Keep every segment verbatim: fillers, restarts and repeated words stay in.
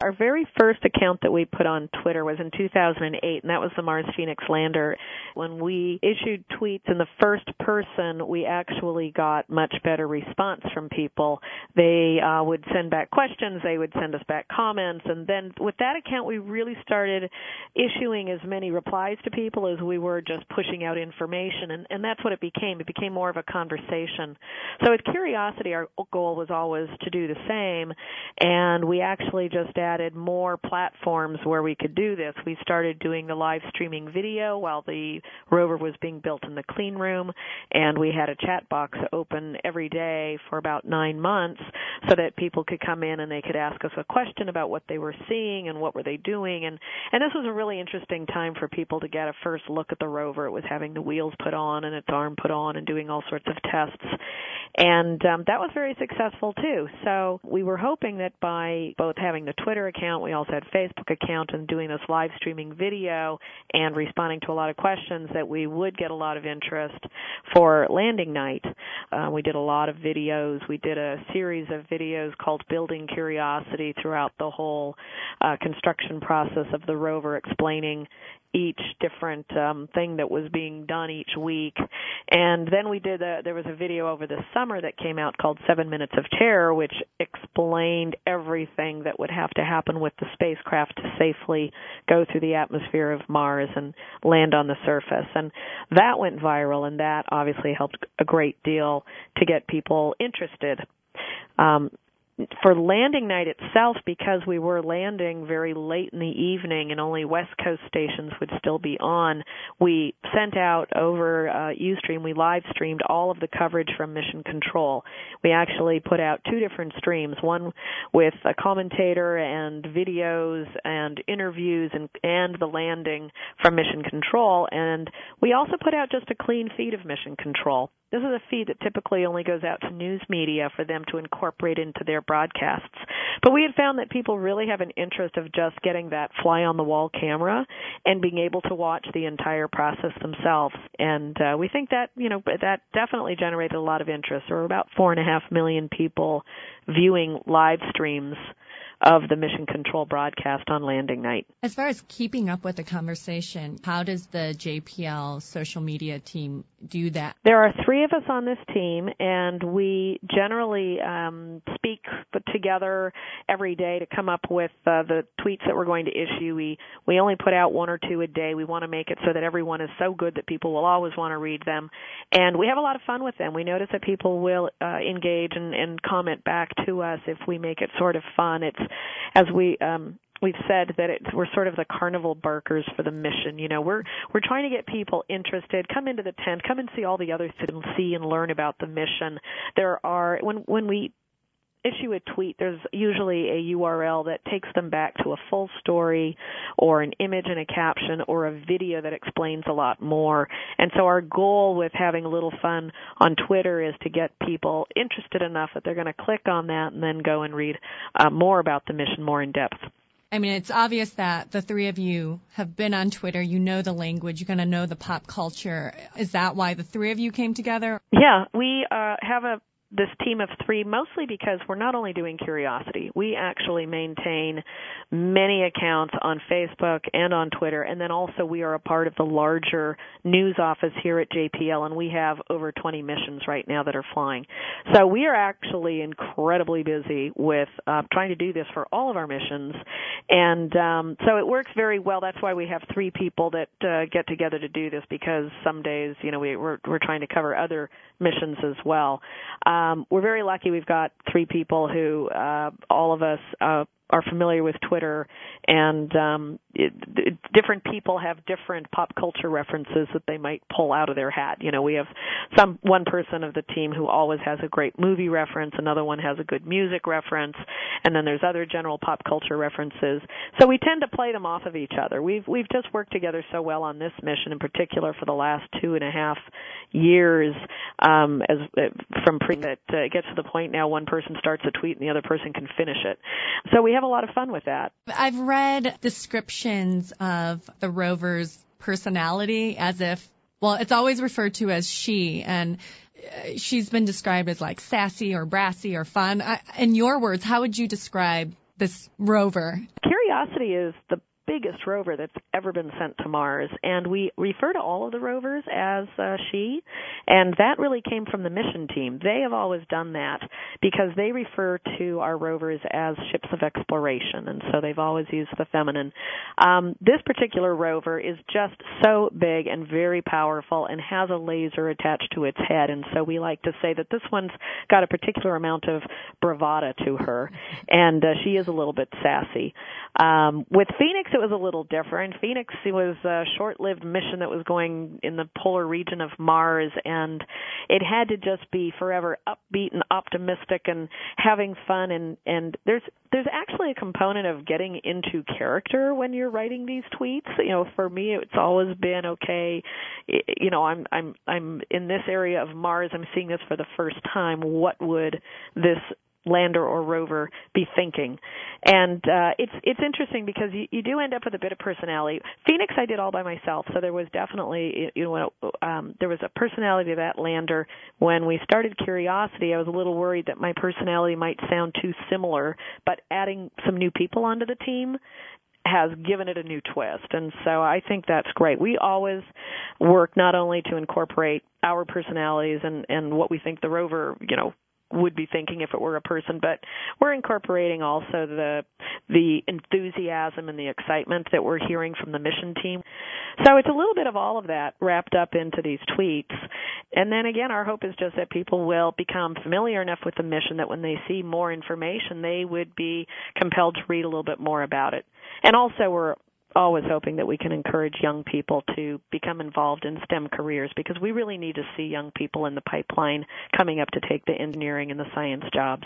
Our very first account that we put on Twitter was in two thousand eight, and that was the Mars Phoenix Lander. When we issued tweets in the first person, we actually got much better response from people. They uh, would send back questions, they would send us back comments, and then with that account, we really started issuing as many replies to people as we were just pushing out information, and, and that's what it became. It became more of a conversation. So at Curiosity, our goal was always to do the same, and we actually just added more platforms where we could do this. We started doing the live streaming video while the rover was being built in the clean room, and we had a chat box open every day for about nine months so that people could come in and they could ask us a question about what they were seeing and what were they doing. And, and this was a really interesting time for people to get a first look at the rover. It was having the wheels put on and its arm put on and doing all sorts of tests. And um, that was very successful, too. So we were hoping that by both having the Twitter account, we also had a Facebook account, and doing this live streaming video and responding to a lot of questions, that we would get a lot of interest for landing night. Uh, we did a lot of videos. We did a series of videos called Building Curiosity throughout the whole uh, construction process of the rover, explaining each different um, thing that was being done each week. And then we did a, there was a video over the summer that came out called Seven Minutes of Terror, which explained everything that would have to happen with the spacecraft to safely go through the atmosphere of Mars and land on the surface. And that went viral, and that obviously helped a great deal to get people interested. Um, For landing night itself, because we were landing very late in the evening and only West Coast stations would still be on, we sent out over uh, Ustream, we live streamed all of the coverage from Mission Control. We actually put out two different streams, one with a commentator and videos and interviews and, and the landing from Mission Control, and we also put out just a clean feed of Mission Control. This is a feed that typically only goes out to news media for them to incorporate into their broadcasts. But we had found that people really have an interest of just getting that fly-on-the-wall camera and being able to watch the entire process themselves. And uh, we think that, you know, that definitely generated a lot of interest. There were about four and a half million people viewing live streams of the Mission Control broadcast on landing night. As far as keeping up with the conversation, how does the J P L social media team do that? There are three of us on this team, and we generally um, speak together every day to come up with uh, the tweets that we're going to issue. We we only put out one or two a day. We want to make it so that everyone is so good that people will always want to read them. And we have a lot of fun with them. We notice that people will uh, engage and, and comment back to us if we make it sort of fun. It's as we um, we've said that it's, we're sort of the carnival barkers for the mission. You know, we're we're trying to get people interested. Come into the tent. Come and see all the other things and see and learn about the mission. There are when when we issue a tweet, there's usually a U R L that takes them back to a full story or an image and a caption or a video that explains a lot more. And so our goal with having a little fun on Twitter is to get people interested enough that they're going to click on that and then go and read uh, more about the mission more in depth. I mean, it's obvious that the three of you have been on Twitter. You know the language. You're going to know the pop culture. Is that why the three of you came together? Yeah, we uh, have a this team of three, mostly because we're not only doing Curiosity. We actually maintain many accounts on Facebook and on Twitter, and then also we are a part of the larger news office here at J P L, and we have over twenty missions right now that are flying. So we are actually incredibly busy with uh, trying to do this for all of our missions, and um, so it works very well. That's why we have three people that uh, get together to do this, because some days, you know, we, we're, we're trying to cover other missions as well. Um, Um, we're very lucky we've got three people who, uh, all of us, uh, are familiar with Twitter, and um, it, it, different people have different pop culture references that they might pull out of their hat. You know, we have some one person of the team who always has a great movie reference, another one has a good music reference, and then there's other general pop culture references. So we tend to play them off of each other. We've we've just worked together so well on this mission, in particular, for the last two and a half years. Um, as from pre that uh, it gets to the point now, one person starts a tweet and the other person can finish it. So we have a lot of fun with that. I've read descriptions of the rover's personality as if, well, it's always referred to as she, and she's been described as like sassy or brassy or fun. I, in your words, how would you describe this rover? Curiosity is the biggest rover that's ever been sent to Mars, and we refer to all of the rovers as uh, she, and that really came from the mission team. They have always done that because they refer to our rovers as ships of exploration, and so they've always used the feminine. Um, this particular rover is just so big and very powerful and has a laser attached to its head, and so we like to say that this one's got a particular amount of bravado to her, and uh, she is a little bit sassy. Um, with Phoenix, it was a little different. Phoenix was a short-lived mission that was going in the polar region of Mars, and it had to just be forever upbeat and optimistic and having fun. And, and there's there's actually a component of getting into character when you're writing these tweets. You know, for me, it's always been okay. You know, I'm I'm I'm in this area of Mars. I'm seeing this for the first time. What would this lander or rover be thinking? And uh, it's it's interesting because you, you do end up with a bit of personality. Phoenix I did all by myself, so there was definitely, you know, um, there was a personality to that lander. When we started Curiosity, I was a little worried that my personality might sound too similar, but adding some new people onto the team has given it a new twist, and so I think that's great. We always work not only to incorporate our personalities and, and what we think the rover, you know, would be thinking if it were a person, but we're incorporating also the the enthusiasm and the excitement that we're hearing from the mission team. So it's a little bit of all of that wrapped up into these tweets. And then again, our hope is just that people will become familiar enough with the mission that when they see more information, they would be compelled to read a little bit more about it. And also we're always hoping that we can encourage young people to become involved in STEM careers, because we really need to see young people in the pipeline coming up to take the engineering and the science jobs.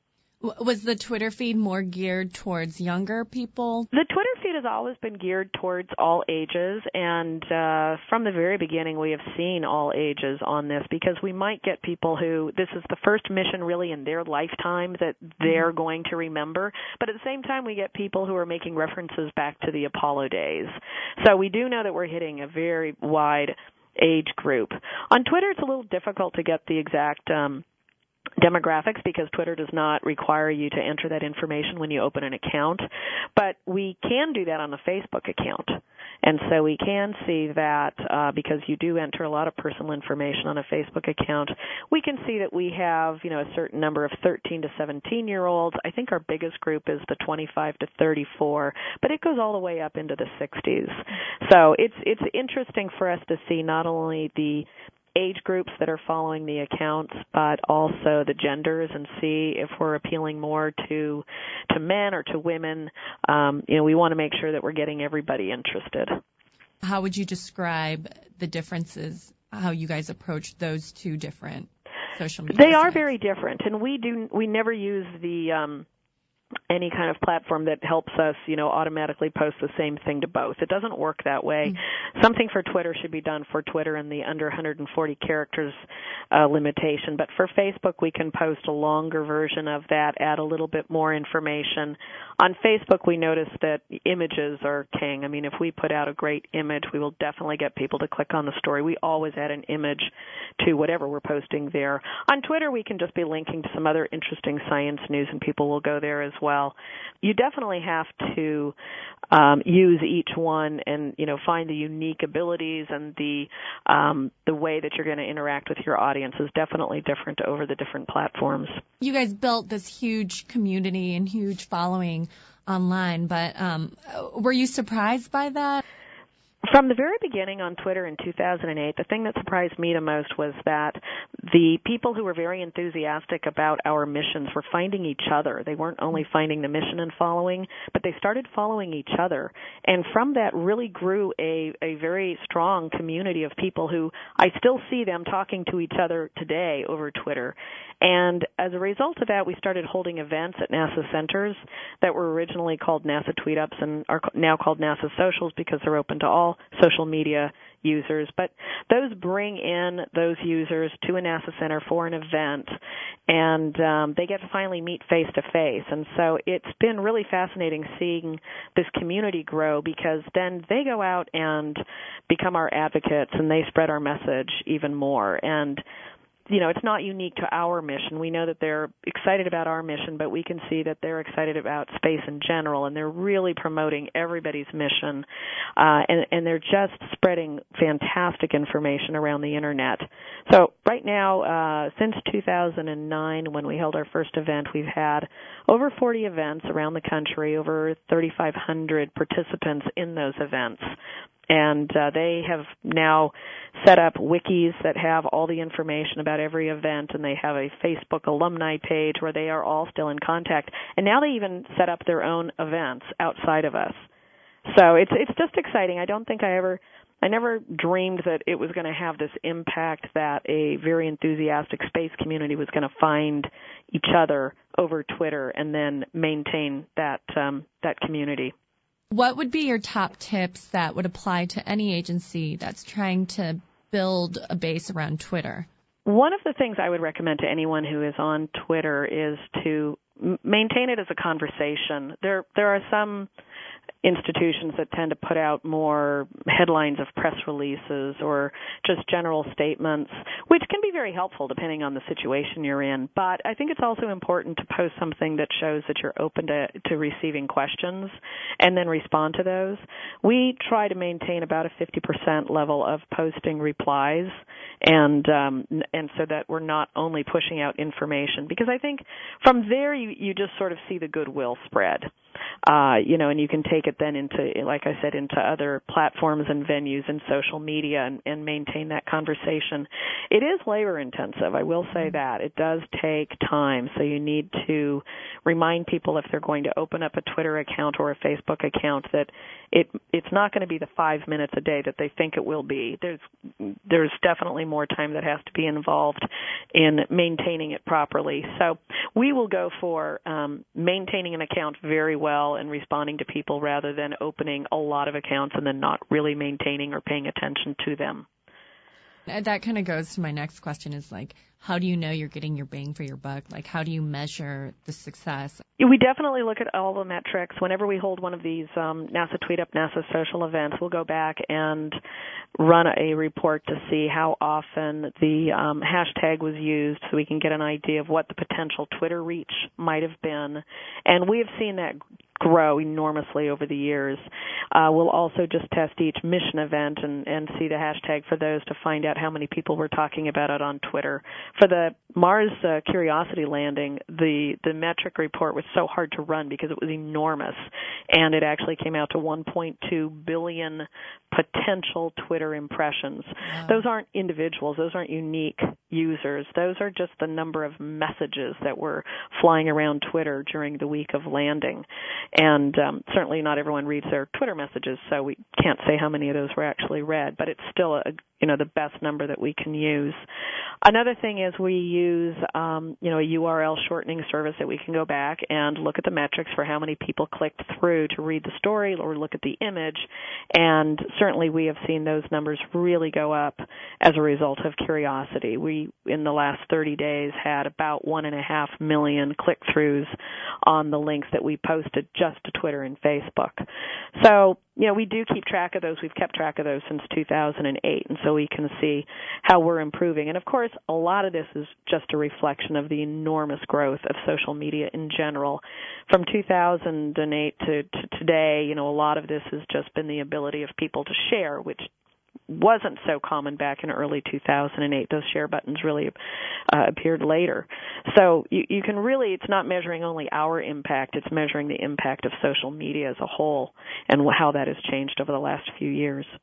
Was the Twitter feed more geared towards younger people? The Twitter feed has always been geared towards all ages, and uh, from the very beginning we have seen all ages on this, because we might get people who, this is the first mission really in their lifetime that they're mm-hmm. going to remember, but at the same time we get people who are making references back to the Apollo days. So we do know that we're hitting a very wide age group. On Twitter it's a little difficult to get the exact um demographics, because Twitter does not require you to enter that information when you open an account, but we can do that on the Facebook account. And so we can see that uh, because you do enter a lot of personal information on a Facebook account, we can see that we have, you know, a certain number of thirteen to seventeen year olds. I think our biggest group is the twenty-five to thirty-four, but it goes all the way up into the sixties. So it's it's interesting for us to see not only the age groups that are following the accounts, but also the genders, and see if we're appealing more to to men or to women. Um, you know, we want to make sure that we're getting everybody interested. How would you describe the differences, how you guys approach those two different social media They are sites? very different, and we do we never use the um, any kind of platform that helps us, you know, automatically post the same thing to both. It doesn't work that way. Mm-hmm. Something for Twitter should be done for Twitter in the under one hundred forty characters uh, limitation. But for Facebook, we can post a longer version of that, add a little bit more information. On Facebook, we notice that images are king. I mean, if we put out a great image, we will definitely get people to click on the story. We always add an image to whatever we're posting there. On Twitter, we can just be linking to some other interesting science news, and people will go there as well. You definitely have to um, use each one and, you know, find the unique abilities, and the um, the way that you're going to interact with your audience is definitely different over the different platforms. You guys built this huge community and huge following online, but um, were you surprised by that? From the very beginning on Twitter in two thousand eight, the thing that surprised me the most was that the people who were very enthusiastic about our missions were finding each other. They weren't only finding the mission and following, but they started following each other. And from that really grew a, a very strong community of people who I still see them talking to each other today over Twitter. And as a result of that, we started holding events at NASA centers that were originally called NASA Tweet Ups and are now called NASA Socials, because they're open to all social media users. But those bring in those users to a NASA center for an event, and um, they get to finally meet face to face. And so it's been really fascinating seeing this community grow, because then they go out and become our advocates, and they spread our message even more. And you know, it's not unique to our mission. We know that they're excited about our mission, but we can see that they're excited about space in general, and they're really promoting everybody's mission, uh, and, and they're just spreading fantastic information around the Internet. So right now, uh, since two thousand nine, when we held our first event, we've had over forty events around the country, over thirty-five hundred participants in those events. And uh, they have now set up wikis that have all the information about every event, and they have a Facebook alumni page where they are all still in contact. And now they even set up their own events outside of us. So it's it's just exciting. I don't think I ever, I never dreamed that it was going to have this impact, that a very enthusiastic space community was going to find each other over Twitter and then maintain that um, that community. What would be your top tips that would apply to any agency that's trying to build a base around Twitter? One of the things I would recommend to anyone who is on Twitter is to m- maintain it as a conversation. There, there are some institutions that tend to put out more headlines of press releases or just general statements, which can be very helpful depending on the situation you're in. But I think it's also important to post something that shows that you're open to, to receiving questions and then respond to those. We try to maintain about a fifty percent level of posting replies, and um, and so that we're not only pushing out information, because I think from there you, you just sort of see the goodwill spread. Uh, you know, and you can take it then into, like I said, into other platforms and venues and social media and, and maintain that conversation. It is labor intensive, I will say that. It does take time, so you need to remind people if they're going to open up a Twitter account or a Facebook account that it it's not going to be the five minutes a day that they think it will be. There's there's definitely more time that has to be involved in maintaining it properly. So we will go for um, maintaining an account very well and responding to people rather than opening a lot of accounts and then not really maintaining or paying attention to them. That kind of goes to my next question is, like, how do you know you're getting your bang for your buck? Like, how do you measure the success? We definitely look at all the metrics. Whenever we hold one of these um, NASA Tweet Up, NASA Social events, we'll go back and run a report to see how often the um, hashtag was used so we can get an idea of what the potential Twitter reach might have been. And we have seen that grow enormously over the years. Uh, we'll also just test each mission event and, and see the hashtag for those to find out how many people were talking about it on Twitter. For the Mars uh, Curiosity landing, the, the metric report was so hard to run because it was enormous, and it actually came out to one point two billion potential Twitter impressions. Wow. Those aren't individuals. Those aren't unique users. Those are just the number of messages that were flying around Twitter during the week of landing. And um, certainly not everyone reads their Twitter messages, so we can't say how many of those were actually read, but it's still a, you know, the best number that we can use. Another thing is we use, um, you know, a U R L shortening service that we can go back and look at the metrics for how many people clicked through to read the story or look at the image, and certainly we have seen those numbers really go up as a result of Curiosity. We, in the last thirty days, had about one and a half million click-throughs on the links that we posted just to Twitter and Facebook. So, you know, we do keep track of those. We've kept track of those since two thousand eight, and so we can see how we're improving. And, of course, a lot of this is just a reflection of the enormous growth of social media in general. From two thousand eight to, to today, you know, a lot of this has just been the ability of people to share, which wasn't so common back in early two thousand eight. Those share buttons really uh, appeared later. So you, you can really, it's not measuring only our impact, it's measuring the impact of social media as a whole and how that has changed over the last few years.